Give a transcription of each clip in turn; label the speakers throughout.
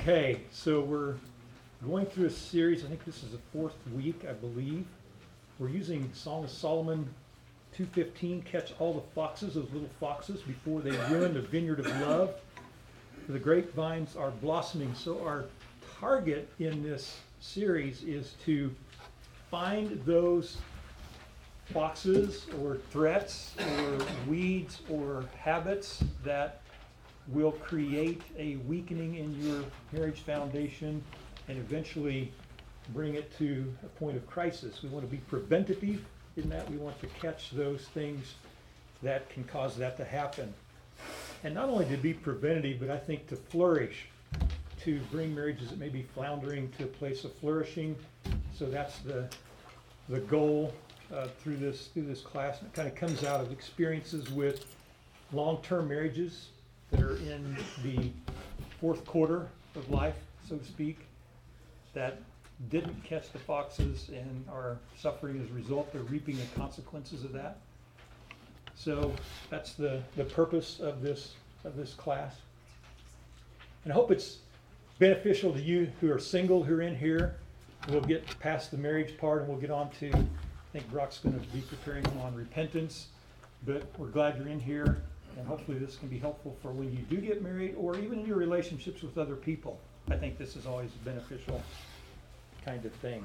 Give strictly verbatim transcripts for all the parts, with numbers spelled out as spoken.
Speaker 1: Okay, so we're going through a series. I think this is the fourth week, I believe. We're using Song of Solomon two fifteen, catch all the foxes, those little foxes, before they ruin the vineyard of love. For the grapevines are blossoming. So our target in this series is to find those foxes or threats or weeds or habits that will create a weakening in your marriage foundation and eventually bring it to a point of crisis. We want to be preventative in that. We want to catch those things that can cause that to happen. And not only to be preventative, but I think to flourish, to bring marriages that may be floundering to a place of flourishing. So that's the the goal uh, through this through this class. And it kind of comes out of experiences with long-term marriages that are in the fourth quarter of life, so to speak, that didn't catch the foxes and are suffering as a result. They're reaping the consequences of that. So that's the, the purpose of this of this class. And I hope it's beneficial to you who are single, who are in here. We'll get past the marriage part and we'll get on to, I think Brock's going to be preparing on repentance. But we're glad you're in here. And hopefully this can be helpful for when you do get married or even in your relationships with other people. I think this is always a beneficial kind of thing.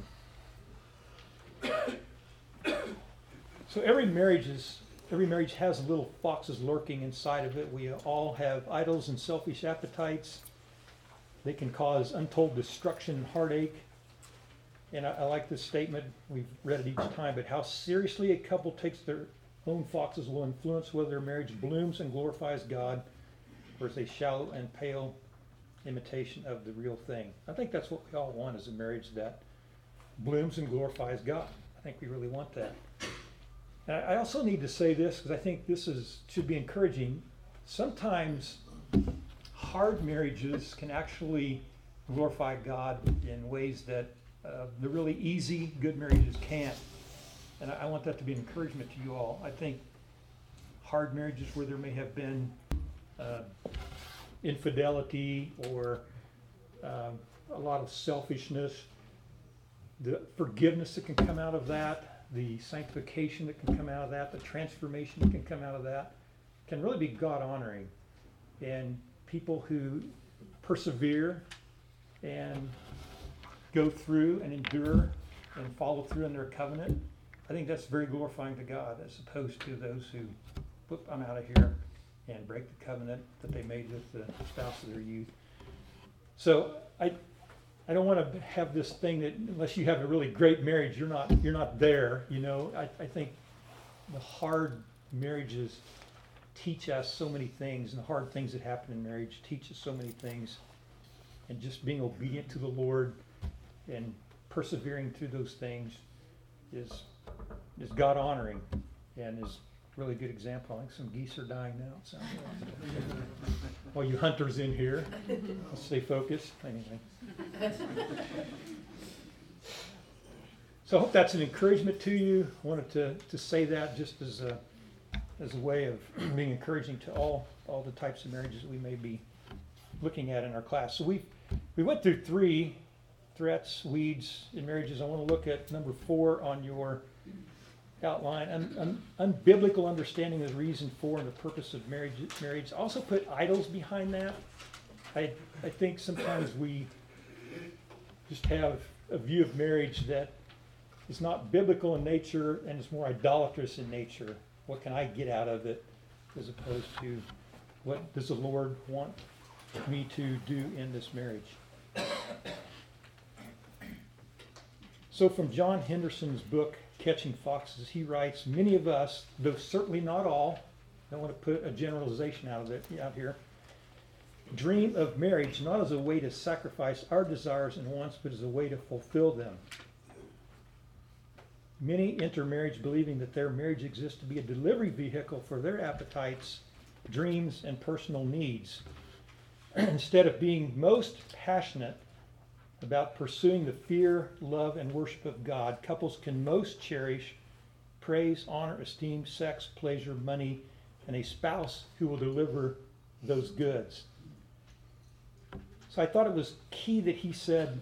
Speaker 1: So every marriage is every marriage has little foxes lurking inside of it. We all have idols and selfish appetites. They can cause untold destruction and heartache. And I, I like this statement. We've read it each time, but how seriously a couple takes their own foxes will influence whether their marriage blooms and glorifies God, or is a shallow and pale imitation of the real thing. I think that's what we all want, is a marriage that blooms and glorifies God. I think we really want that. And I also need to say this, because I think this is should be encouraging. Sometimes hard marriages can actually glorify God in ways that uh, the really easy, good marriages can't. And I want that to be an encouragement to you all. I think hard marriages where there may have been uh, infidelity or uh, a lot of selfishness, the forgiveness that can come out of that, the sanctification that can come out of that, the transformation that can come out of that, can really be God-honoring. And people who persevere and go through and endure and follow through in their covenant, I think that's very glorifying to God, as opposed to those who, whoop, I'm out of here, and break the covenant that they made with the spouse of their youth. So I I don't want to have this thing that unless you have a really great marriage, you're not you're not there. You know, I, I think the hard marriages teach us so many things, and the hard things that happen in marriage teach us so many things. And just being obedient to the Lord and persevering through those things is is God honoring and is a really good example. I think some geese are dying now. It sounds like. All you hunters in here, let's stay focused. Anyway. So I hope that's an encouragement to you. I wanted to, to say that just as a as a way of being encouraging to all all the types of marriages that we may be looking at in our class. So we we went through three threats, weeds in marriages. I want to look at number four on your outline, un, un, unbiblical understanding of the reason for and the purpose of marriage. Marriage. I also put idols behind that. I I think sometimes we just have a view of marriage that is not biblical in nature and is more idolatrous in nature. What can I get out of it, as opposed to what does the Lord want me to do in this marriage? So from John Henderson's book, Catching Foxes, he writes, many of us, though certainly not all, I don't want to put a generalization out of it out here, dream of marriage not as a way to sacrifice our desires and wants, but as a way to fulfill them. Many enter marriage believing that their marriage exists to be a delivery vehicle for their appetites, dreams, and personal needs. Instead of being most passionate about pursuing the fear, love, and worship of God, couples can most cherish praise, honor, esteem, sex, pleasure, money, and a spouse who will deliver those goods. So I thought it was key that he said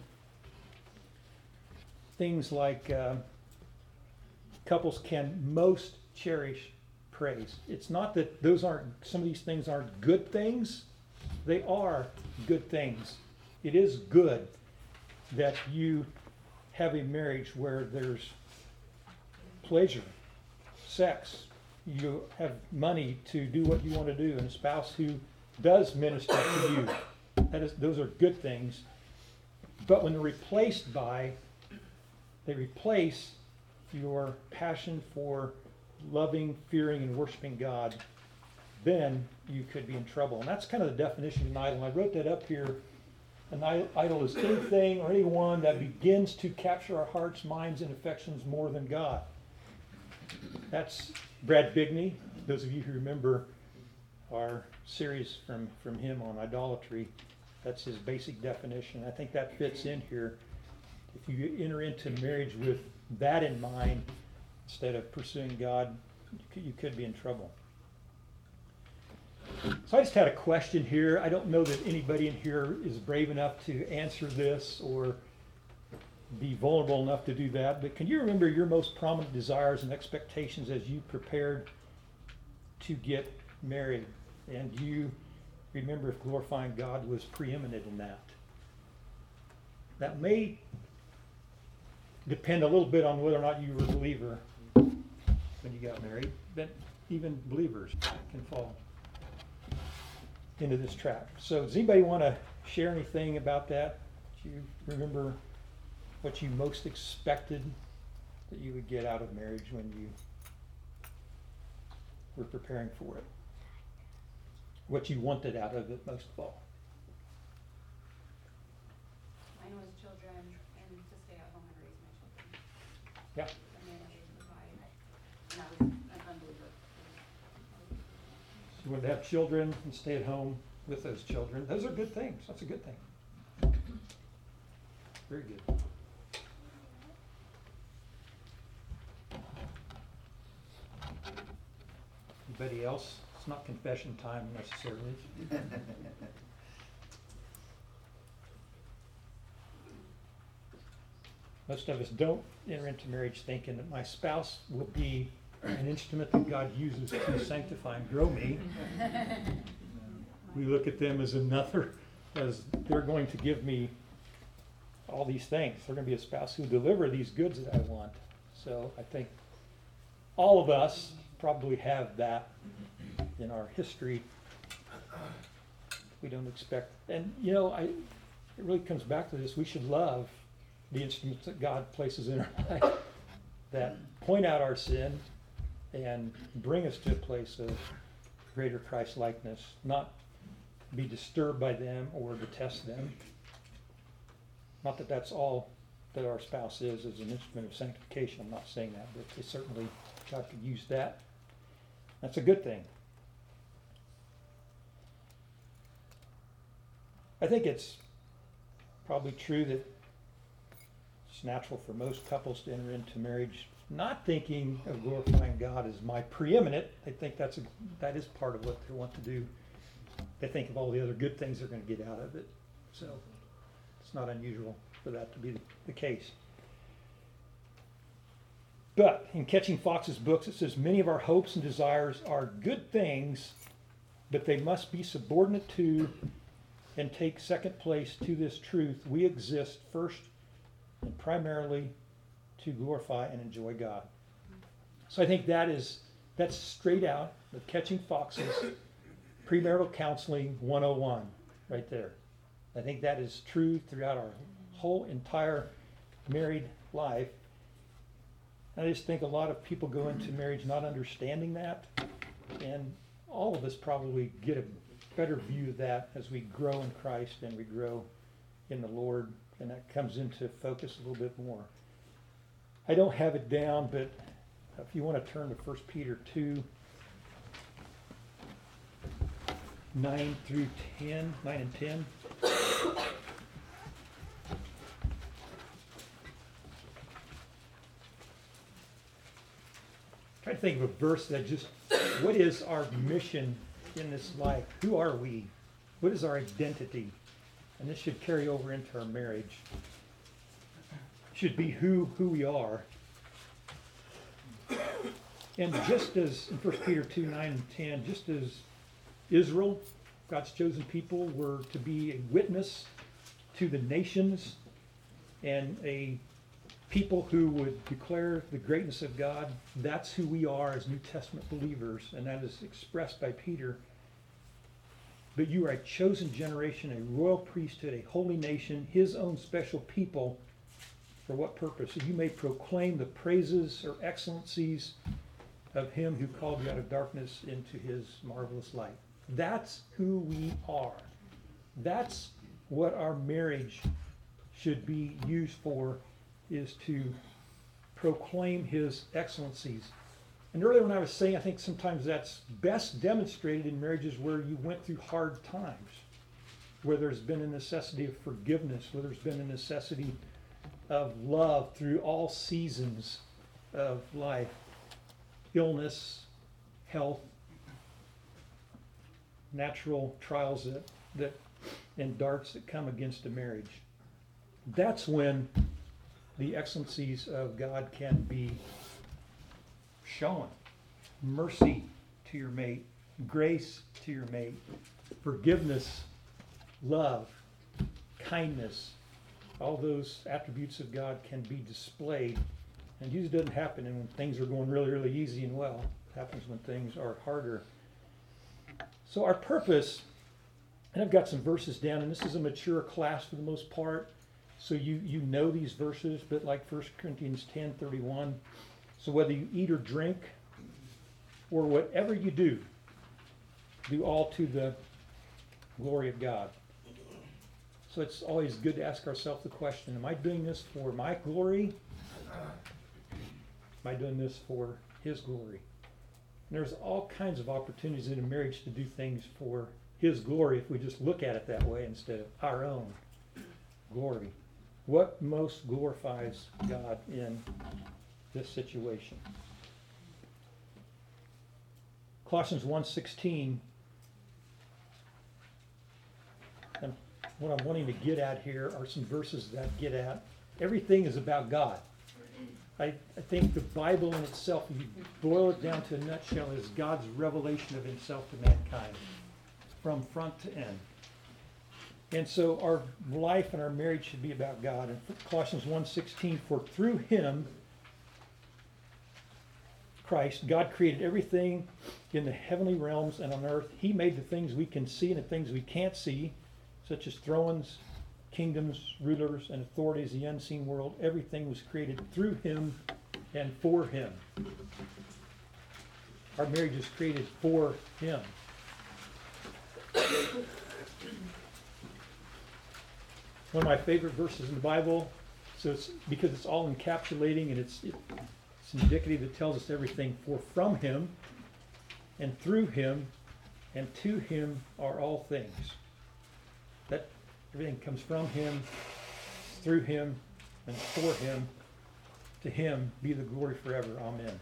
Speaker 1: things like uh, couples can most cherish praise. It's not that those aren't, some of these things aren't good things. They are good things. It is good that you have a marriage where there's pleasure, sex, you have money to do what you want to do, and a spouse who does minister to you. That is, those are good things. But when they're replaced by, they replace your passion for loving, fearing, and worshiping God, then you could be in trouble. And that's kind of the definition of an idol. And I wrote that up here. An idol is anything or anyone that begins to capture our hearts, minds, and affections more than God. That's Brad Bigney. Those of you who remember our series from, from him on idolatry, that's his basic definition. I think that fits in here. If you enter into marriage with that in mind, instead of pursuing God, you could, you could be in trouble. So I just had a question here. I don't know that anybody in here is brave enough to answer this or be vulnerable enough to do that, but can you remember your most prominent desires and expectations as you prepared to get married? And do you remember if glorifying God was preeminent in that? That may depend a little bit on whether or not you were a believer when you got married, but even believers can fall into this trap. So does anybody want to share anything about that? Do you remember what you most expected that you would get out of marriage when you were preparing for it? What you wanted out of it most of all?
Speaker 2: Mine was children and to stay at home and raise my children.
Speaker 1: Yeah.
Speaker 2: And then I would provide, and I was an unbeliever.
Speaker 1: So you wanted to have children and stay at home with those children. Those are good things. That's a good thing. Very good. Anybody else? It's not confession time necessarily. Most of us don't enter into marriage thinking that my spouse will be an instrument that God uses to sanctify and grow me. We look at them as another, as they're going to give me all these things. They're going to be a spouse who deliver these goods that I want. So I think all of us probably have that in our history. We don't expect, and you know, I, it really comes back to this. We should love the instruments that God places in our life that point out our sin and bring us to a place of greater Christ likeness, not be disturbed by them or detest them. Not that that's all that our spouse is as an instrument of sanctification. I'm not saying that, but it certainly God could use that. That's a good thing. I think it's probably true that it's natural for most couples to enter into marriage not thinking of glorifying God as my preeminent. They think that's a, that is part of what they want to do. They think of all the other good things they're going to get out of it. So it's not unusual for that to be the, the case. But in Catching Fox's books, it says many of our hopes and desires are good things, but they must be subordinate to and take second place to this truth. We exist first and primarily to glorify and enjoy God. So I think that is that's straight out of Catching Foxes Premarital Counseling one oh one right there. I think that is true throughout our whole entire married life. I just think a lot of people go into marriage not understanding that, and all of us probably get a better view of that as we grow in Christ and we grow in the Lord, and that comes into focus a little bit more. I don't have it down, but if you want to turn to First Peter two, nine through ten, nine and ten. Try to think of a verse that just, what is our mission in this life? Who are we? What is our identity? and this should carry over into our marriage, should be who, who we are. And just as in First Peter two, nine and ten, just as Israel, God's chosen people, were to be a witness to the nations and a people who would declare the greatness of God, that's who we are as New Testament believers, and that is expressed by Peter. But you are a chosen generation, a royal priesthood, a holy nation, his own special people. For what purpose? So you may proclaim the praises or excellencies of him who called you out of darkness into his marvelous light. That's who we are. That's what our marriage should be used for, is to proclaim his excellencies. And earlier when I was saying, I think sometimes that's best demonstrated in marriages where you went through hard times, where there's been a necessity of forgiveness, where there's been a necessity of love through all seasons of life, illness, health, natural trials that, that and darts that come against a marriage. That's when the excellencies of God can be shown. Mercy to your mate, grace to your mate, forgiveness, love, kindness, all those attributes of God can be displayed. And usually doesn't happen when things are going really, really easy and well. It happens when things are harder. So our purpose, and I've got some verses down, and this is a mature class for the most part, so you, you know these verses, but like First Corinthians ten thirty-one, so whether you eat or drink, or whatever you do, do all to the glory of God. So it's always good to ask ourselves the question, am I doing this for my glory? Am I doing this for his glory? And there's all kinds of opportunities in a marriage to do things for his glory if we just look at it that way instead of our own glory. What most glorifies God in this situation? Colossians one sixteen, and what I'm wanting to get at here are some verses that get at everything is about God. I, I think the Bible in itself, if you boil it down to a nutshell, is God's revelation of himself to mankind from front to end. And so our life and our marriage should be about God. And Colossians one sixteen, for through him, Christ, God created everything in the heavenly realms and on earth. He made the things we can see and the things we can't see, such as thrones, kingdoms, rulers, and authorities, the unseen world. Everything was created through him and for him. Our marriage is created for him. One of my favorite verses in the Bible, so it's because it's all encapsulating and it's it, it's indicative. It tells us everything. For from him and through him and to him are all things. That everything comes from him, through him, and for him. To him be the glory forever. Amen.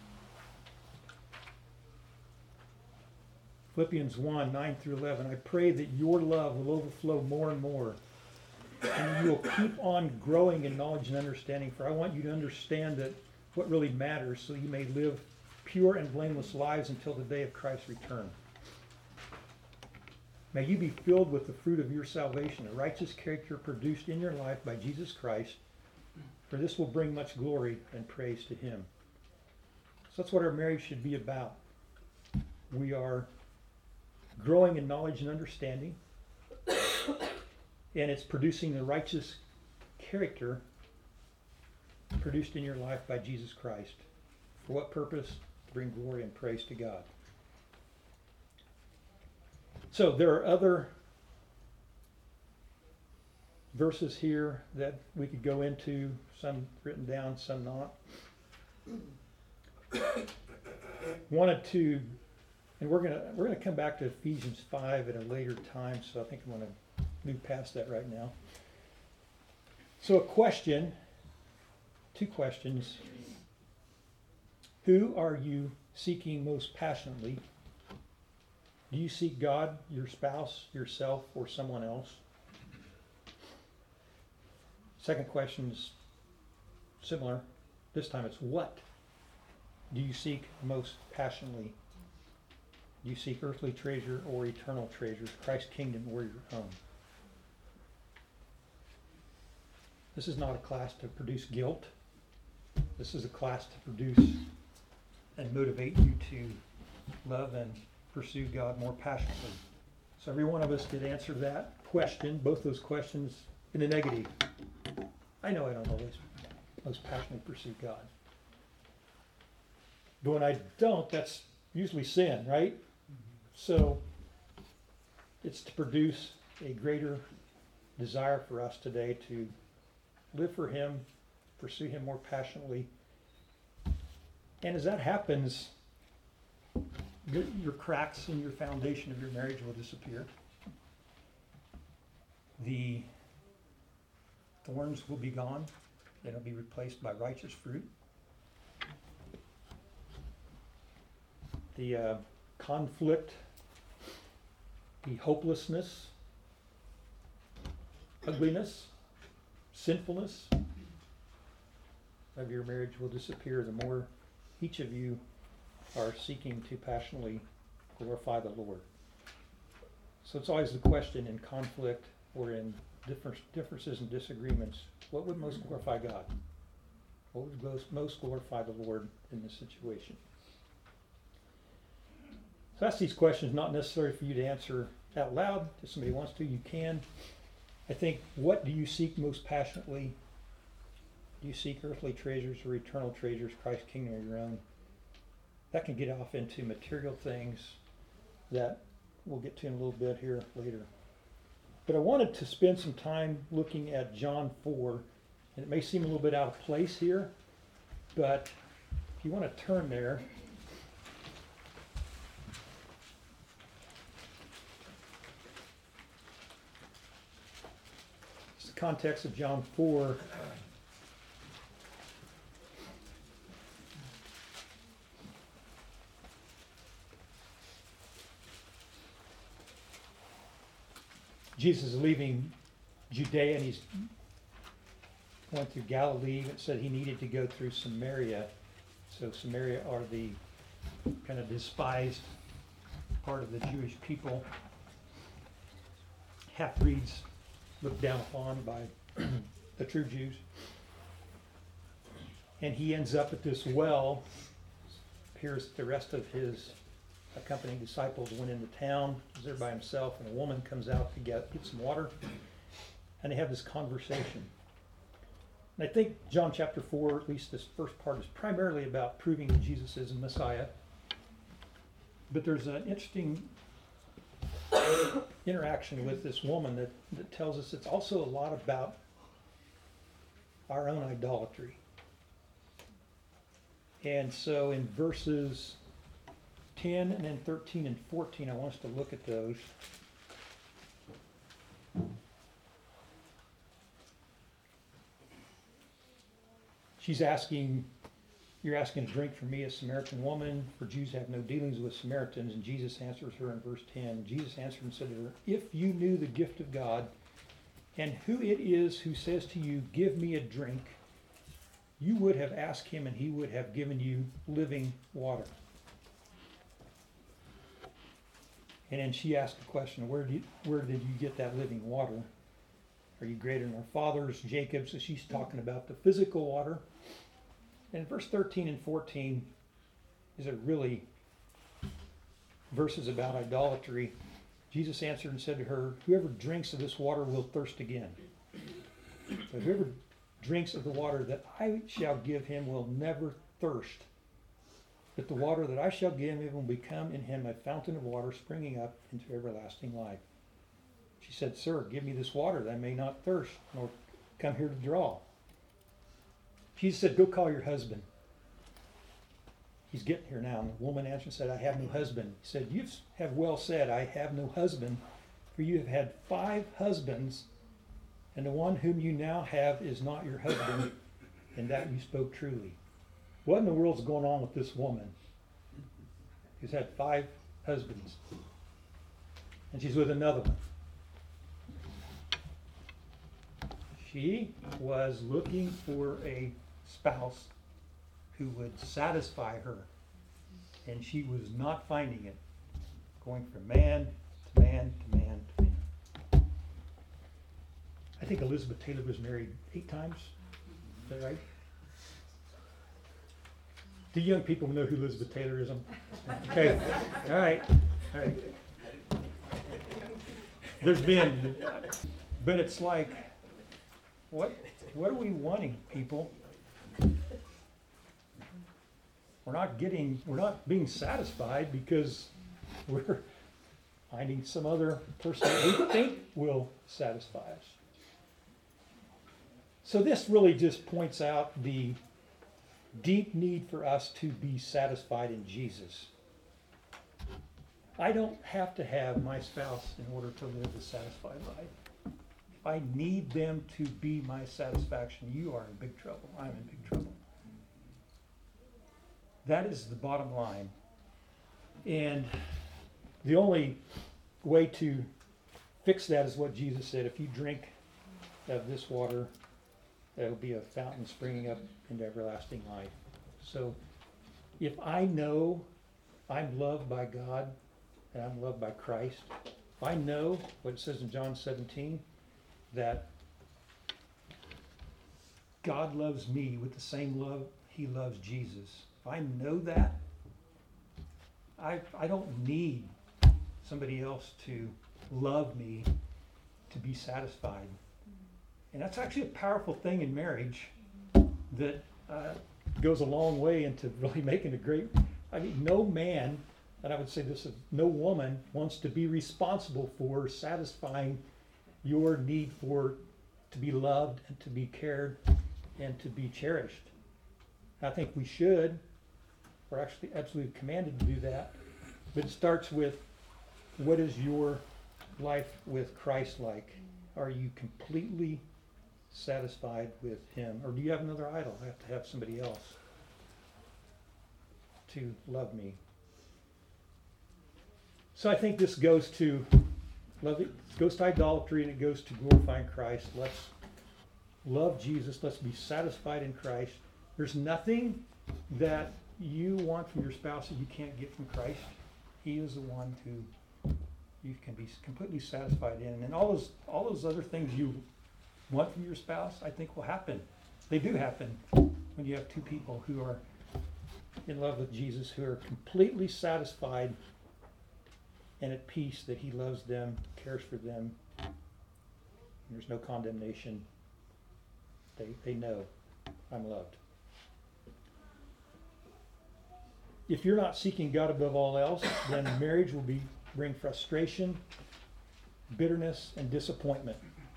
Speaker 1: Philippians one, nine through eleven. I pray that your love will overflow more and more, and you will keep on growing in knowledge and understanding. For I want you to understand that what really matters, so you may live pure and blameless lives until the day of Christ's return. May you be filled with the fruit of your salvation, a righteous character produced in your life by Jesus Christ, for this will bring much glory and praise to him. So that's what our marriage should be about. We are growing in knowledge and understanding, and it's producing the righteous character produced in your life by Jesus Christ. For what purpose? To bring glory and praise to God. So there are other verses here that we could go into, some written down, some not. Wanted to, and we're gonna we're gonna come back to Ephesians five at a later time, so I think I'm gonna move past that right now. So a question, two questions. Who are you seeking most passionately? Do you seek God, your spouse, yourself, or someone else? Second question is similar. This time it's what do you seek most passionately? Do you seek earthly treasure or eternal treasures, Christ's kingdom or your own? This is not a class to produce guilt. This is a class to produce and motivate you to love and pursue God more passionately. So every one of us did answer that question, both those questions in the negative. I know I don't always most passionately pursue God. But when I don't, that's usually sin, right? So it's to produce a greater desire for us today to live for Him, pursue Him more passionately. And as that happens, your, your cracks in your foundation of your marriage will disappear. The thorns will be gone. They'll be replaced by righteous fruit. The uh, conflict, the hopelessness, ugliness, sinfulness of your marriage will disappear the more each of you are seeking to passionately glorify the Lord. So it's always the question in conflict or in different differences and disagreements, what would most glorify God? What would most glorify the Lord in this situation? So ask these questions, not necessary for you to answer out loud. If somebody wants to, you can. I think, what do you seek most passionately? Do you seek earthly treasures or eternal treasures, Christ's kingdom or your own? That can get off into material things that we'll get to in a little bit here later. But I wanted to spend some time looking at John four, and it may seem a little bit out of place here, but if you want to turn there, it's the context of John four. Jesus is leaving Judea and he's going through Galilee. It said he needed to go through Samaria. So Samaria are the kind of despised part of the Jewish people. Half-breeds looked down upon by the true Jews. And he ends up at this well. Appears the rest of his accompanying disciples went into town. He's there by himself, and a woman comes out to get, get some water, and they have this conversation. And I think John chapter four, at least this first part, is primarily about proving that Jesus is a Messiah. But there's an interesting interaction with this woman that, that tells us it's also a lot about our own idolatry. And so in verses ten and then thirteen and fourteen, I want us to look at those. She's asking, you're asking a drink from me, a Samaritan woman, for Jews have no dealings with Samaritans. And Jesus answers her in verse ten. Jesus answered and said to her, if you knew the gift of God and who it is who says to you, give me a drink, you would have asked him and he would have given you living water. And then she asked the question, where did, where did you get that living water? Are you greater than our fathers, Jacob? So she's talking about the physical water. And verse thirteen and fourteen is a really verses about idolatry. Jesus answered and said to her, whoever drinks of this water will thirst again. So whoever drinks of the water that I shall give him will never thirst. But the water that I shall give him will become in him a fountain of water springing up into everlasting life. She said, sir, give me this water that I may not thirst, nor come here to draw. Jesus said, go call your husband. He's getting here now. And the woman answered and said, I have no husband. He said, you have well said, I have no husband, for you have had five husbands, and the one whom you now have is not your husband, and that you spoke truly. What in the world's going on with this woman who's had five husbands? And she's with another one. She was looking for a spouse who would satisfy her, and she was not finding it, going from man to man to man to man. I think Elizabeth Taylor was married eight times. Is that right? Do young people know who Elizabeth Taylor is? Okay, all right, all right. There's been, but it's like, what, what are we wanting, people? We're not getting, we're not being satisfied because we're finding some other person that we think will satisfy us. So this really just points out the deep need for us to be satisfied in Jesus. I don't have to have my spouse in order to live a satisfied life. If I need them to be my satisfaction, you are in big trouble. I'm in big trouble. That is the bottom line. And the only way to fix that is what Jesus said. If you drink of this water, there'll be a fountain springing up into everlasting life. So if I know I'm loved by God and I'm loved by Christ, if I know what it says in John seventeen, that God loves me with the same love he loves Jesus, if I know that, I, I don't need somebody else to love me to be satisfied. And that's actually a powerful thing in marriage that uh, goes a long way into really making a great, I mean, no man, and I would say this, no woman wants to be responsible for satisfying your need for to be loved and to be cared and to be cherished. I think we should. We're actually absolutely commanded to do that. But it starts with, what is your life with Christ like? Are you completely satisfied with him? Or do you have another idol? I have to have somebody else to love me. So I think this goes to love it goes to idolatry, and it goes to glorifying Christ. Let's love Jesus. Let's be satisfied in Christ. There's nothing that you want from your spouse that you can't get from Christ. He is the one who you can be completely satisfied in. And all those all those other things you want from your spouse, I think will happen. They do happen when you have two people who are in love with Jesus, who are completely satisfied and at peace that he loves them, cares for them. And there's no condemnation. They they know I'm loved. If you're not seeking God above all else, then marriage will be bring frustration, bitterness, and disappointment.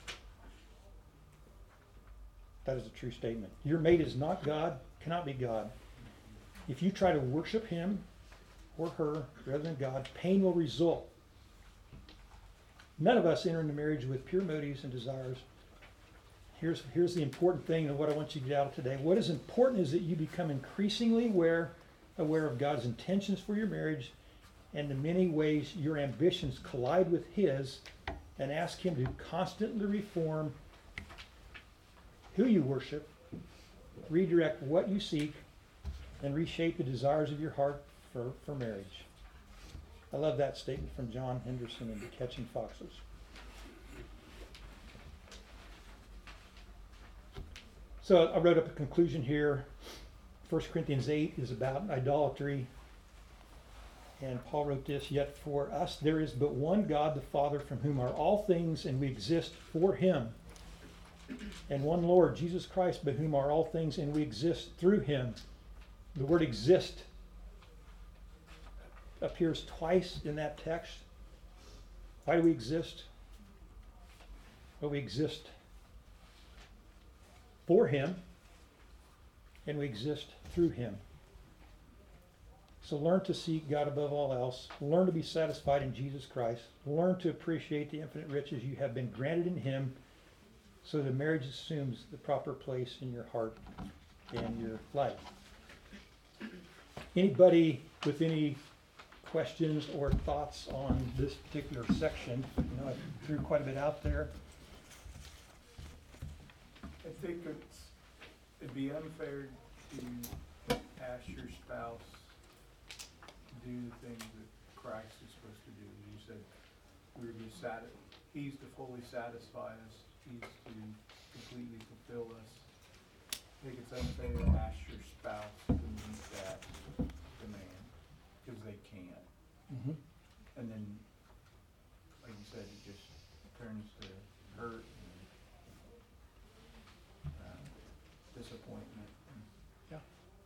Speaker 1: That is a true statement. Your mate is not God, cannot be God. If you try to worship him or her rather than God, pain will result. None of us enter into marriage with pure motives and desires. Here's, here's the important thing and what I want you to get out of today. What is important is that you become increasingly aware, aware of God's intentions for your marriage and the many ways your ambitions collide with his, and ask him to constantly reform who you worship, redirect what you seek, and reshape the desires of your heart for, for marriage. I love that statement from John Henderson in Catching Foxes. So I wrote up a conclusion here. First Corinthians eight is about idolatry. And Paul wrote this, yet for us there is but one God, the Father, from whom are all things, and we exist for him. And one Lord, Jesus Christ, by whom are all things, and we exist through him. The word exist appears twice in that text. Why do we exist? Well, we exist for him, and we exist through him. So learn to seek God above all else. Learn to be satisfied in Jesus Christ. Learn to appreciate the infinite riches you have been granted in him, so that marriage assumes the proper place in your heart and your life. Anybody with any questions or thoughts on this particular section? You know, I threw quite a bit out there.
Speaker 3: think it's, it'd be unfair to ask your spouse to do the things that Christ is supposed to do. You said we were to sati- he's to fully satisfy us, he's to completely fulfill us. I think it's unfair to ask your spouse to meet that demand, cause they can't.
Speaker 1: Mhm.
Speaker 3: And then, like you said, it just turns to hurt and uh, disappointment.
Speaker 1: Yeah.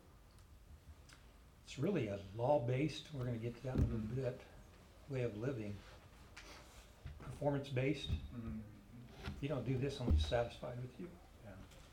Speaker 1: It's really a law-based, we're gonna get to that in a little bit, way of living. Performance-based,
Speaker 3: Mhm.
Speaker 1: you don't do this unless it's satisfied with you.
Speaker 3: Yeah.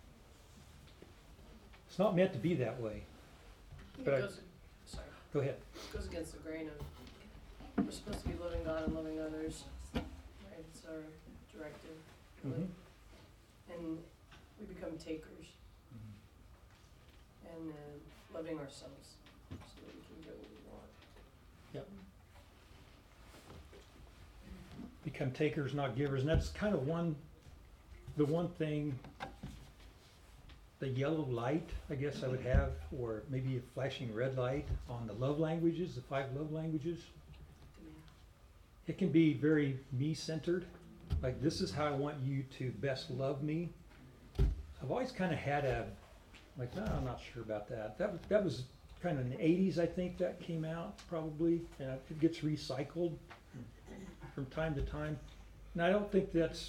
Speaker 1: It's not meant to be that way.
Speaker 4: It
Speaker 1: But I-
Speaker 4: goes, sorry,
Speaker 1: Go ahead.
Speaker 4: it goes against the grain of, we're supposed to be loving God and loving others, right, it's our directive.
Speaker 1: Mhm.
Speaker 4: And we become takers
Speaker 3: Mhm.
Speaker 4: and uh, loving ourselves so that we can get what we want.
Speaker 1: Become takers, not givers, and that's kind of one, the one thing, the yellow light, I guess I would have, or maybe a flashing red light on the love languages, the five love languages. It can be very me-centered, like this is how I want you to best love me. I've always kind of had a, like, no, I'm not sure about that. That that was kind of in the eighties, I think that came out probably, and it gets recycled from time to time. And I don't think that's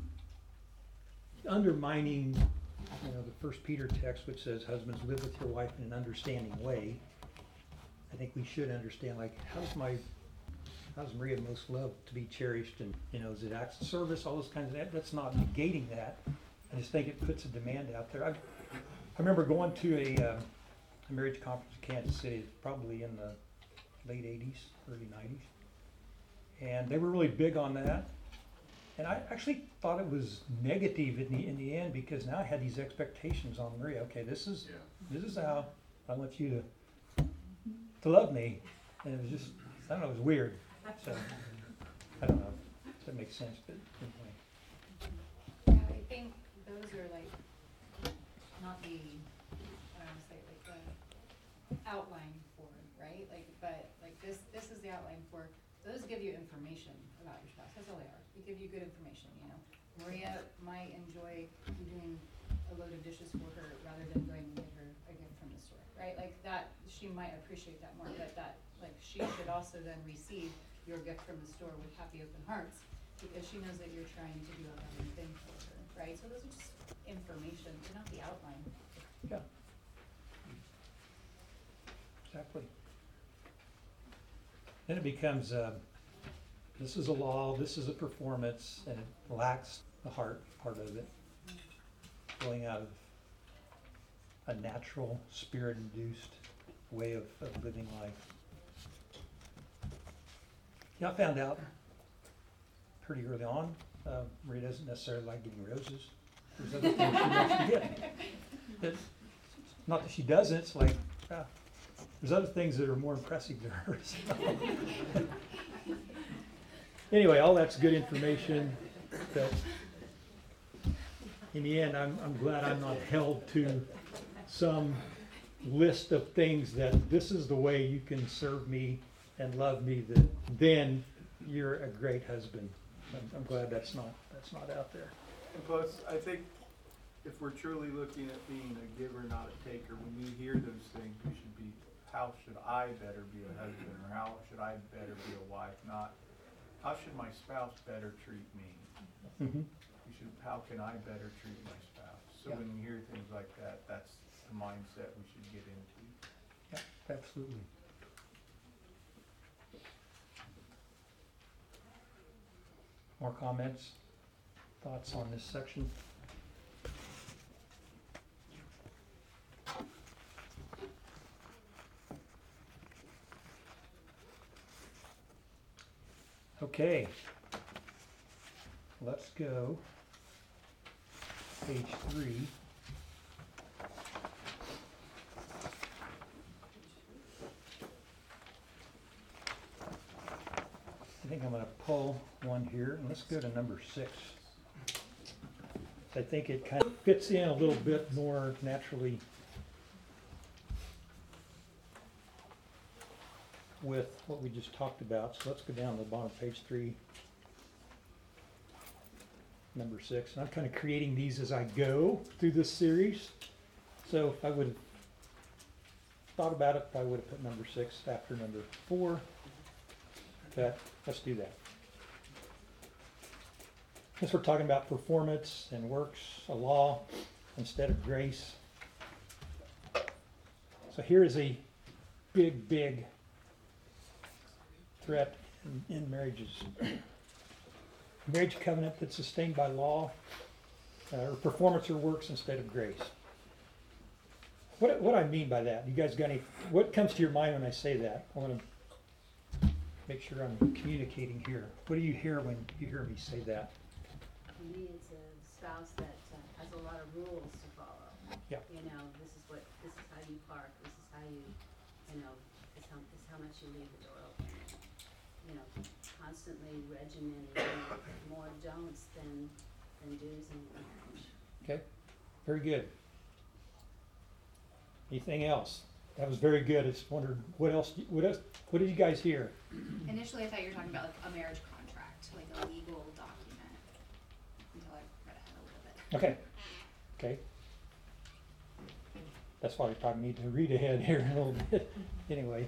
Speaker 1: undermining, you know, the First Peter text which says, husbands, live with your wife in an understanding way. I think we should understand, like, how's my, how's Maria most loved to be cherished, and, you know, is it acts of service, all those kinds of, that, that's not negating that. I just think it puts a demand out there. I, I remember going to a, um, a marriage conference in Kansas City, probably in the late eighties, early nineties. And they were really big on that. And I actually thought it was negative in the, in the end, because now I had these expectations on Maria. Okay, this is, this is how I want you to, to love me. And it was just, I don't know, it was weird. So, I don't know if that makes sense, but anyway.
Speaker 2: Yeah, I think those are like, not the, I don't wanna say, like the outline for, right? Like, but, like this, this is the outline for, those give you information about your spouse, that's all they are. They give you good information, you know? Maria might enjoy you doing a load of dishes for her rather than going and get her a gift from the store, right? Like that, she might appreciate that more, but that, like, she should also then receive your gift from the store with happy open hearts, because she knows that you're trying to do a loving thing for her, right? So those are just information, they're not the outline.
Speaker 1: Yeah. Exactly. Then it becomes, uh, this is a law, this is a performance, and it lacks the heart part of it. Going out of a natural, spirit-induced way of, of living life. Yeah, I found out pretty early on, uh, Maria doesn't necessarily like getting roses. There's other things she wants to get. That, not that she doesn't, it's like, ah, there's other things that are more impressive to her. So. Anyway, all that's good information, but in the end, I'm, I'm glad I'm not held to some list of things that this is the way you can serve me and love me, that then you're a great husband. I'm, I'm glad that's not, that's not out there.
Speaker 3: And plus, I think if we're truly looking at being a giver, not a taker, when we hear those things, we should be, how should I better be a husband, or how should I better be a wife, not how should my spouse better treat me?
Speaker 1: Mm-hmm.
Speaker 3: We should, how can I better treat my spouse? So
Speaker 1: Yeah.
Speaker 3: when you hear things like that, that's the mindset we should get into.
Speaker 1: Yeah, absolutely. More comments, thoughts on this section? Okay, let's go page three. I think I'm gonna pull one here, and let's go to number six. I think it kind of fits in a little bit more naturally with what we just talked about. So let's go down to the bottom, page three, number six. And I'm kind of creating these as I go through this series. So if I would have thought about it, I would have put number six after number four. But let's do that. Since we're talking about performance and works, a law instead of grace. So here is a big, big threat in, in marriages. Marriage covenant that's sustained by law, uh, or performance or works instead of grace. What what I mean by that? You guys got any? What comes to your mind when I say that? I want to make sure I'm communicating here. What do you hear when you hear me say that?
Speaker 5: For me, it's a spouse that uh, has a lot of rules to follow.
Speaker 1: Yeah.
Speaker 5: You know, this is what, this is how you park, this is how you, you know, this how, this is how much you leave the door open. You know, constantly regimented, you know, more don'ts than, than do's in marriage.
Speaker 1: Okay, very good. Anything else? That was very good. I just wondered what else. What else? What did you guys hear?
Speaker 6: Initially, I thought you were talking about like a marriage contract, like a legal document, until I read ahead a little bit.
Speaker 1: Okay. Okay. That's why we probably need to read ahead here a little bit. Anyway.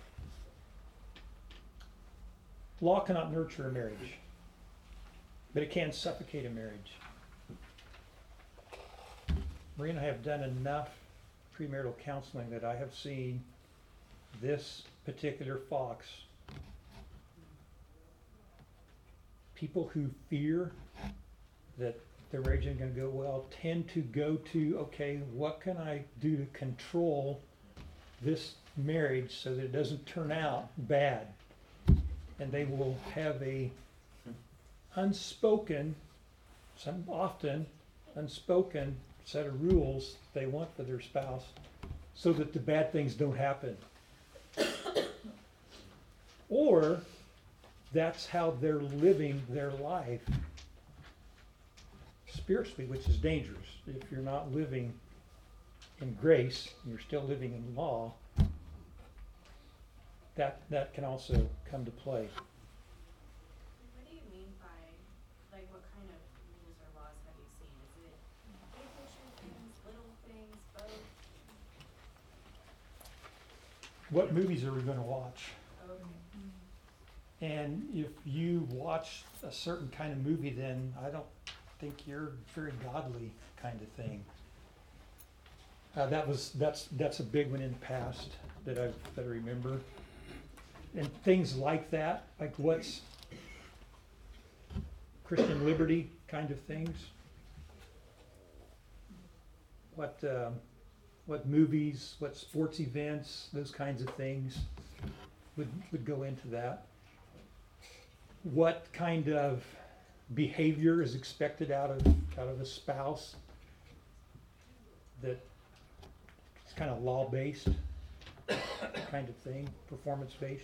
Speaker 1: Law cannot nurture a marriage, but it can suffocate a marriage. Marie and I have done enough premarital counseling that I have seen this particular fox. People who fear that their marriage isn't going to go well tend to go to, okay, what can I do to control this marriage so that it doesn't turn out bad? And they will have a unspoken, some often unspoken set of rules they want for their spouse so that the bad things don't happen. Or that's how they're living their life spiritually, which is dangerous. If you're not living in grace, and you're still living in law, that that can also come to play.
Speaker 7: What do you mean by, like, what kind of rules or laws have you seen? Is it big picture things, little things, both?
Speaker 1: What movies are we going to watch?
Speaker 7: Okay.
Speaker 1: And if you watch a certain kind of movie, then I don't think you're very godly kind of thing. Uh, that was that's that's a big one in the past that I that I remember. And things like that, like what's Christian liberty kind of things. What um, what movies, what sports events, those kinds of things would would go into that. What kind of behavior is expected out of out of a spouse that it's kind of law-based kind of thing, performance-based.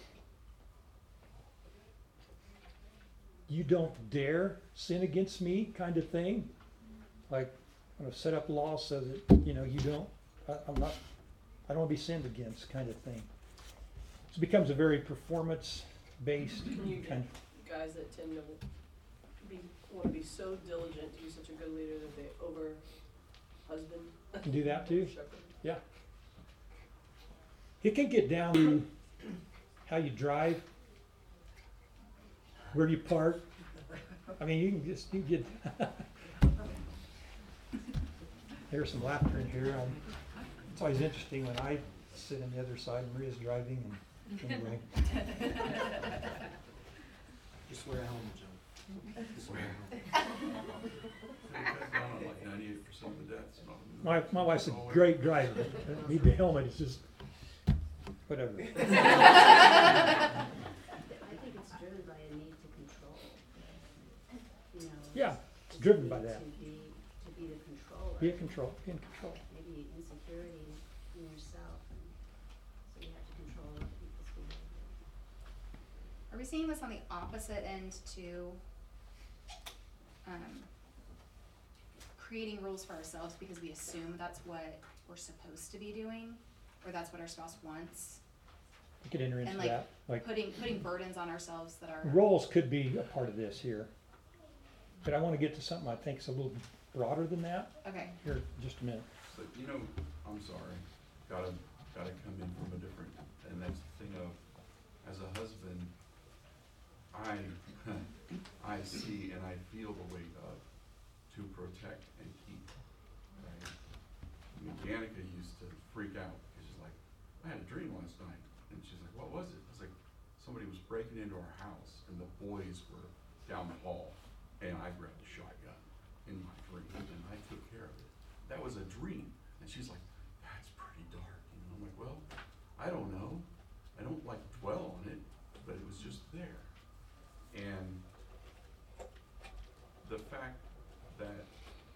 Speaker 1: You don't dare sin against me kind of thing. Like, I'm gonna set up laws so that, you know, you don't, I, I'm not, I don't wanna be sinned against kind of thing. So it becomes a very performance-based
Speaker 4: You get
Speaker 1: kind
Speaker 4: guys that tend to be, wanna be so diligent to be such a good leader that they over husband.
Speaker 1: Can do that too.
Speaker 4: shepherd.
Speaker 1: Yeah. It can get down to how you drive, where you park. I mean, you can just, you get, there's some laughter in here. Um, It's always interesting when I sit on the other side and Maria's driving and anyway.
Speaker 8: Just wear a helmet, Joe. Just wear a helmet.
Speaker 9: Like ninety-eight percent of the deaths.
Speaker 1: My, my wife's a great driver. I need the helmet, it's just, whatever.
Speaker 5: I think it's driven by a need to control. You know.
Speaker 1: Yeah, it's
Speaker 5: a
Speaker 1: driven by
Speaker 5: need
Speaker 1: that.
Speaker 5: To be, to be the controller.
Speaker 1: Be in control, be in control.
Speaker 5: Maybe insecurity in yourself, and so you have to control other people's behavior.
Speaker 6: Are we seeing this on the opposite end too? Um, creating rules for ourselves because we assume that's what we're supposed to be doing, or that's what our spouse wants.
Speaker 1: We could enter into
Speaker 6: And, like,
Speaker 1: that, like,
Speaker 6: Putting, putting burdens on ourselves that are,
Speaker 1: roles could be a part of this here. But I wanna get to something I think is a little broader than that,
Speaker 6: okay,
Speaker 1: here, just a minute.
Speaker 9: But, you know, I'm sorry, gotta, gotta come in from a different, and that's the thing of, as a husband, I, I see and I feel the weight of to protect and keep, right? I mean, Danica used to freak out, because she's like, I had a dream last night, and she's like, what was it? I was like, somebody was breaking into our house, and the boys were down the hall, and I grabbed a shotgun in my dream, and I took care of it. That was a dream, and she's like, that's pretty dark, you know, I'm like, well, I don't know, I don't like dwell on it, but it was just there. And the fact that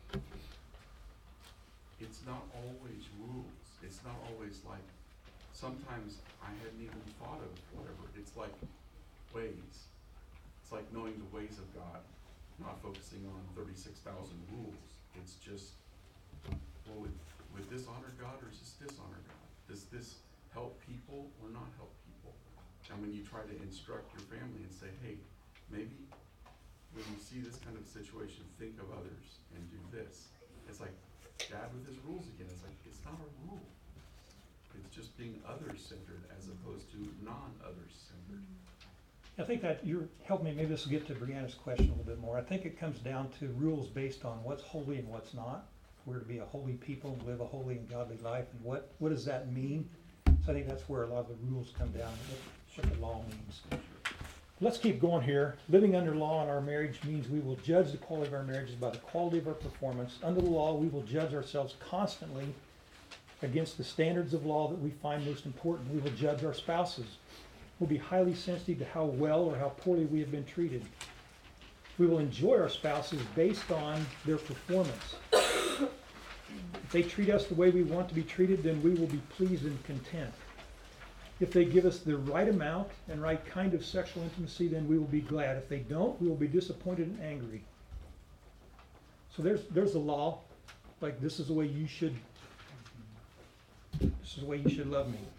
Speaker 9: it's not always rules, it's not always like, sometimes I hadn't even thought of whatever, it's like ways. It's like knowing the ways of God, not focusing on thirty-six thousand rules. It's just, well, would, would this honor God or does this dishonor God? Does this help people or not help people? And when you try to instruct your family and say, hey, maybe when you see this kind of situation, think of others and do this. It's like Dad with his rules again. It's like, it's not a rule. It's just being others-centered as opposed to non-others-centered.
Speaker 1: I think that you're helping me, maybe this will get to Brianna's question a little bit more. I think it comes down to rules based on what's holy and what's not. We're to be a holy people and live a holy and godly life, and what, what does that mean? So I think that's where a lot of the rules come down, what, what the law means. Let's keep going here. Living under law in our marriage means we will judge the quality of our marriages by the quality of our performance. Under the law, we will judge ourselves constantly against the standards of law that we find most important. We will judge our spouses. We'll be highly sensitive to how well or how poorly we have been treated. We will enjoy our spouses based on their performance. If they treat us the way we want to be treated, then we will be pleased and content. If they give us the right amount and right kind of sexual intimacy, then we will be glad. If they don't, we will be disappointed and angry. So there's there's the law. Like, this is the way you should, this is the way you should love me.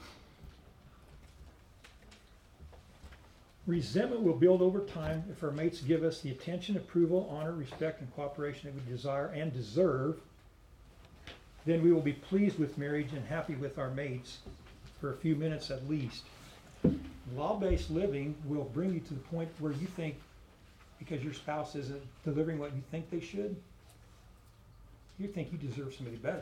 Speaker 1: Resentment will build over time if our mates give us the attention, approval, honor, respect, and cooperation that we desire and deserve. Then we will be pleased with marriage and happy with our mates for a few minutes at least. Law-based living will bring you to the point where you think, because your spouse isn't delivering what you think they should, you think you deserve somebody better.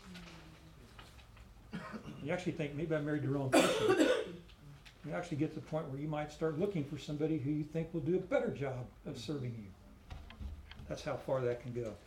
Speaker 1: You actually think, maybe I married the wrong person. You actually get to the point where you might start looking for somebody who you think will do a better job of serving you. That's how far that can go.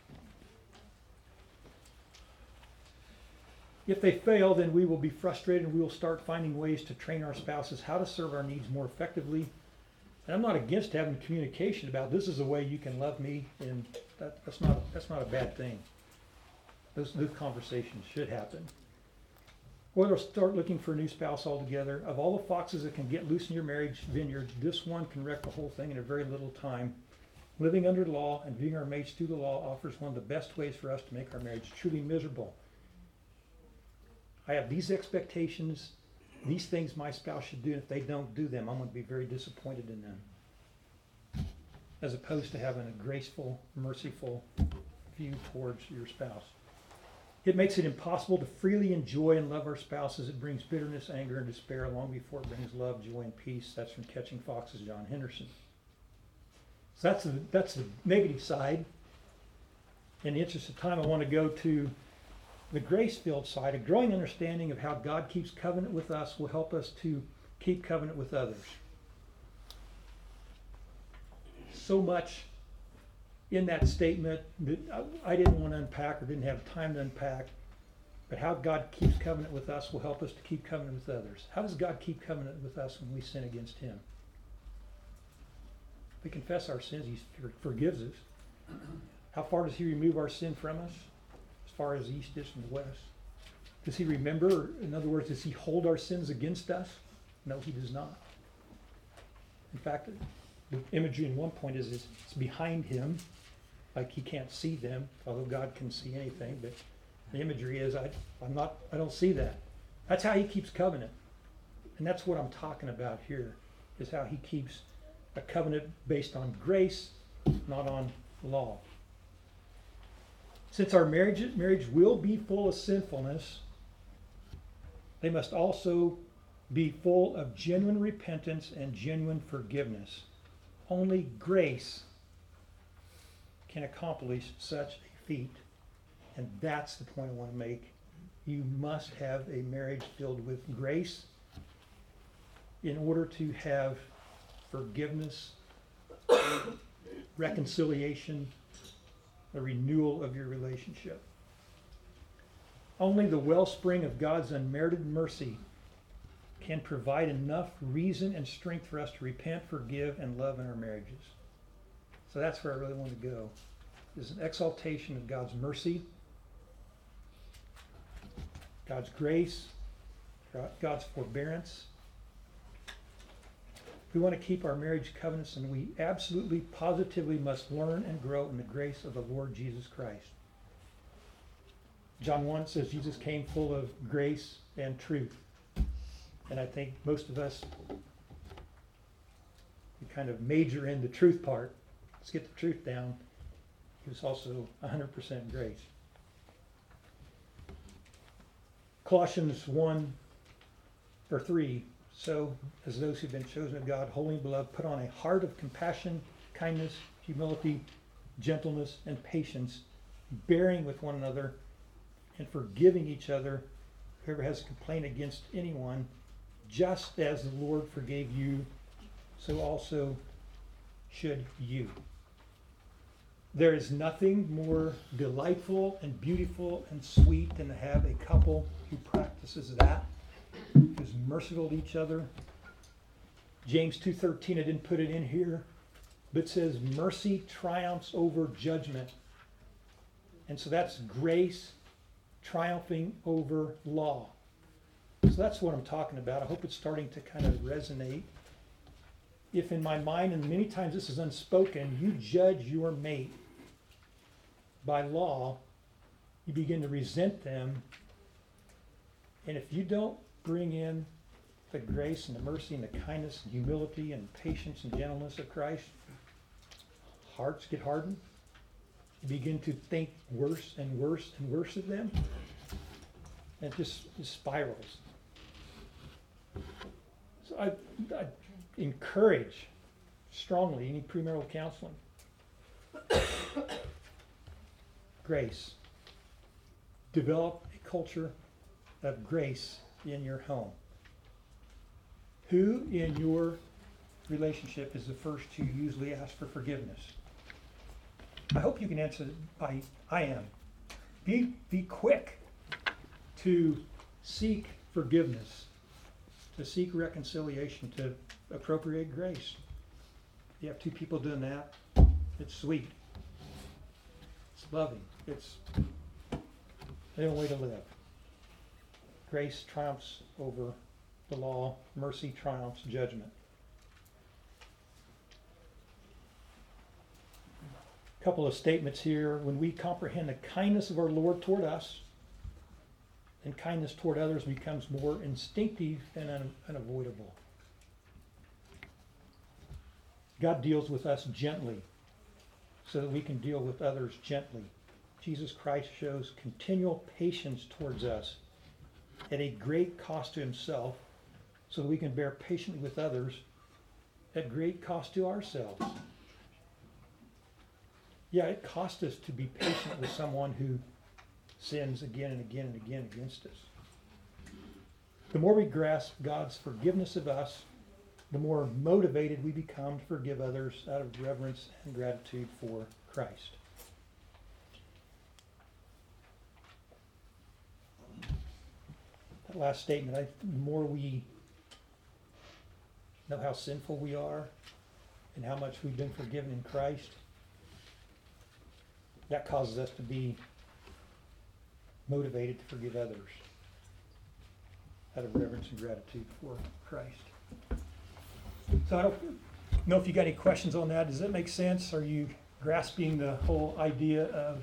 Speaker 1: If they fail, then we will be frustrated and we will start finding ways to train our spouses how to serve our needs more effectively. And I'm not against having communication about this is a way you can love me, and that, that's not that's not a bad thing. Those, those conversations should happen. Or they'll start looking for a new spouse altogether. Of all the foxes that can get loose in your marriage vineyard, this one can wreck the whole thing in a very little time. Living under law and viewing our mates through the law offers one of the best ways for us to make our marriage truly miserable. I have these expectations, these things my spouse should do, and if they don't do them, I'm going to be very disappointed in them. As opposed to having a graceful, merciful view towards your spouse. It makes it impossible to freely enjoy and love our spouses. It brings bitterness, anger, and despair long before it brings love, joy, and peace. That's from Catching Foxes, John Henderson. So that's the, that's the negative side. In the interest of time, I want to go to the grace-filled side. A growing understanding of how God keeps covenant with us will help us to keep covenant with others. So much in that statement that I didn't want to unpack or didn't have time to unpack, but how God keeps covenant with us will help us to keep covenant with others. How does God keep covenant with us when we sin against Him? We confess our sins, He forgives us. How far does He remove our sin from us? As far as the east is from the west. Does He remember? In other words, does He hold our sins against us? No, He does not. In fact, the imagery in one point is it's behind Him. like he can't see them, although God can see anything, but the imagery is, I, I'm not, I don't see that. That's how he keeps covenant. And that's what I'm talking about here, is how he keeps a covenant based on grace, not on law. Since our marriage, marriage will be full of sinfulness, they must also be full of genuine repentance and genuine forgiveness. Only grace can accomplish such a feat. And that's the point I want to make. You must have a marriage filled with grace in order to have forgiveness, reconciliation, a renewal of your relationship. Only the wellspring of God's unmerited mercy can provide enough reason and strength for us to repent, forgive, and love in our marriages. So that's where I really want to go. There's an exaltation of God's mercy, God's grace, God's forbearance. We want to keep our marriage covenants, and we absolutely, positively must learn and grow in the grace of the Lord Jesus Christ. John one says Jesus came full of grace and truth. And I think most of us, we kind of major in the truth part. Let's get the truth down. He was also one hundred percent grace. Colossians one or three, so as those who've been chosen of God, holy and beloved, put on a heart of compassion, kindness, humility, gentleness, and patience, bearing with one another and forgiving each other, whoever has a complaint against anyone, just as the Lord forgave you, so also should you. There is nothing more delightful and beautiful and sweet than to have a couple who practices that, who's merciful to each other. James two thirteen, I didn't put it in here, but says mercy triumphs over judgment. And so that's grace triumphing over law. So that's what I'm talking about. I hope it's starting to kind of resonate. If in my mind, and many times this is unspoken, you judge your mate by law, you begin to resent them. And if you don't bring in the grace and the mercy and the kindness and humility and patience and gentleness of Christ, hearts get hardened. You begin to think worse and worse and worse of them. And it just, it spirals. So I, I encourage strongly any premarital counseling. Grace. Develop a culture of grace in your home. Who in your relationship is the first to usually ask for forgiveness? I hope you can answer by I am. Be, be quick to seek forgiveness, to seek reconciliation, to appropriate grace. You have two people doing that, it's sweet. It's loving. It's the only way to live. Grace triumphs over the law. Mercy triumphs judgment. A couple of statements here. When we comprehend the kindness of our Lord toward us, and kindness toward others becomes more instinctive and un- unavoidable. God deals with us gently so that we can deal with others gently. Jesus Christ shows continual patience towards us at a great cost to himself so that we can bear patiently with others at great cost to ourselves. Yeah, it costs us to be patient with someone who sins again and again and again against us. The more we grasp God's forgiveness of us, the more motivated we become to forgive others out of reverence and gratitude for Christ. That last statement, I, the more we know how sinful we are and how much we've been forgiven in Christ, that causes us to be motivated to forgive others out of reverence and gratitude for Christ. So I don't know if you got any questions on that. Does that make sense? Are you grasping the whole idea of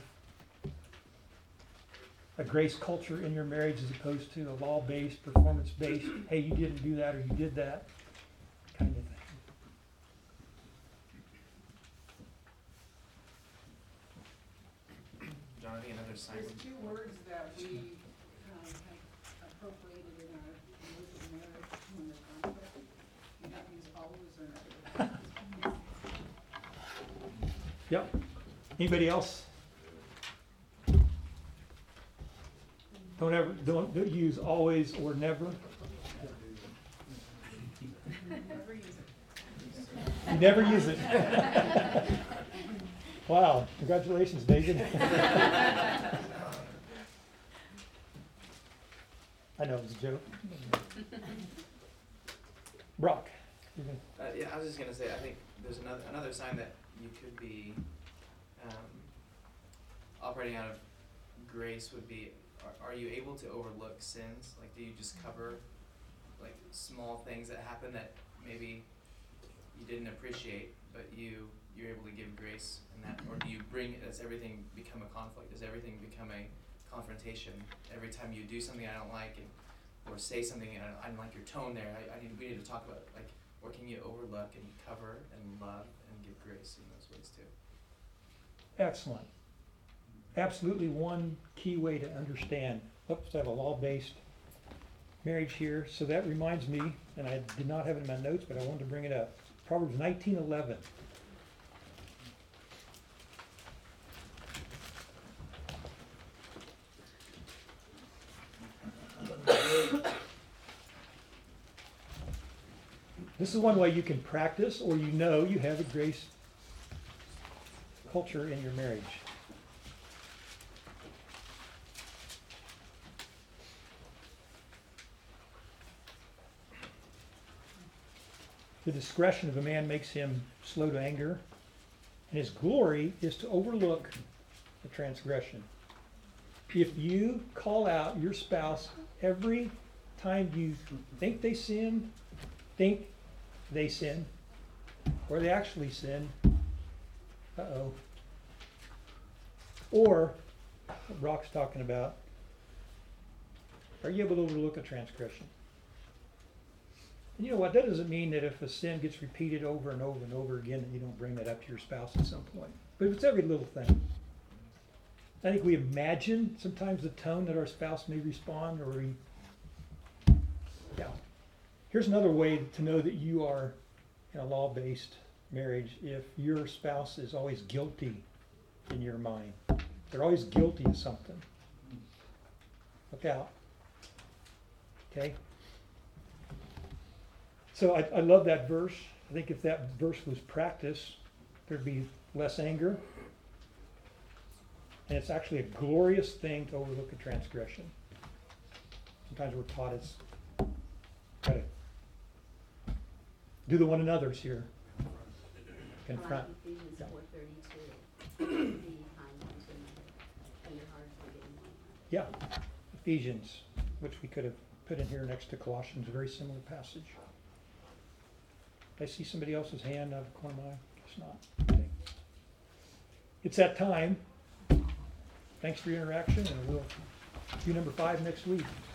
Speaker 1: a grace culture in your marriage as opposed to a law-based, performance-based, hey, you didn't do that or you did that kind of thing.
Speaker 8: John, I think another sign
Speaker 10: There's
Speaker 8: would
Speaker 10: two words that we, um, have appropriated in our rules of marriage when there's conflict. You have to use always or never.
Speaker 1: Yep. Anybody else? Don't ever, don't, don't use always or never.
Speaker 10: Never use it.
Speaker 1: You never use it. Wow, congratulations, David. I know it was a joke. Brock. you're gonna-
Speaker 11: Uh, yeah, I was just gonna say, I think there's another, another sign that you could be, um, operating out of grace would be, are, are you able to overlook sins? Like, do you just cover, like, small things that happen that maybe you didn't appreciate, but you, you're able to give grace in that? Or do you bring, does everything become a conflict? Does everything become a confrontation? Every time you do something I don't like, and, or say something, and I, I don't like your tone there, I, I need, we need to talk about, like, or can you overlook and cover and love and give grace in those ways too?
Speaker 1: Excellent. Absolutely one key way to understand. Oops, I have a law-based marriage here, so that reminds me, and I did not have it in my notes, but I wanted to bring it up. Proverbs nineteen eleven. This is one way you can practice, or you know you have a grace culture in your marriage. The discretion of a man makes him slow to anger, and his glory is to overlook the transgression. If you call out your spouse every time you think they sin, think they sin, or they actually sin, uh-oh. Or, what Brock's talking about, are you able to overlook a transgression? And you know what, that doesn't mean that if a sin gets repeated over and over and over again, that you don't bring that up to your spouse at some point. But if it's every little thing, I think we imagine sometimes the tone that our spouse may respond, or we, yeah. Here's another way to know that you are in a law-based marriage. If your spouse is always guilty in your mind, they're always guilty of something, look out. Okay? So I, I love that verse. I think if that verse was practiced, there'd be less anger. And it's actually a glorious thing to overlook a transgression. Sometimes we're taught it's gotta do the one another's here. Confront.
Speaker 5: I like Ephesians
Speaker 1: Yeah.
Speaker 5: four thirty-two. Be kind one to another, tender hearted, forgiving one another.
Speaker 1: Yeah, Ephesians, which we could have put in here next to Colossians, a very similar passage. Did I see somebody else's hand out of the corner of my eye? Guess not. Okay. It's that time. Thanks for your interaction, and we'll do number five next week.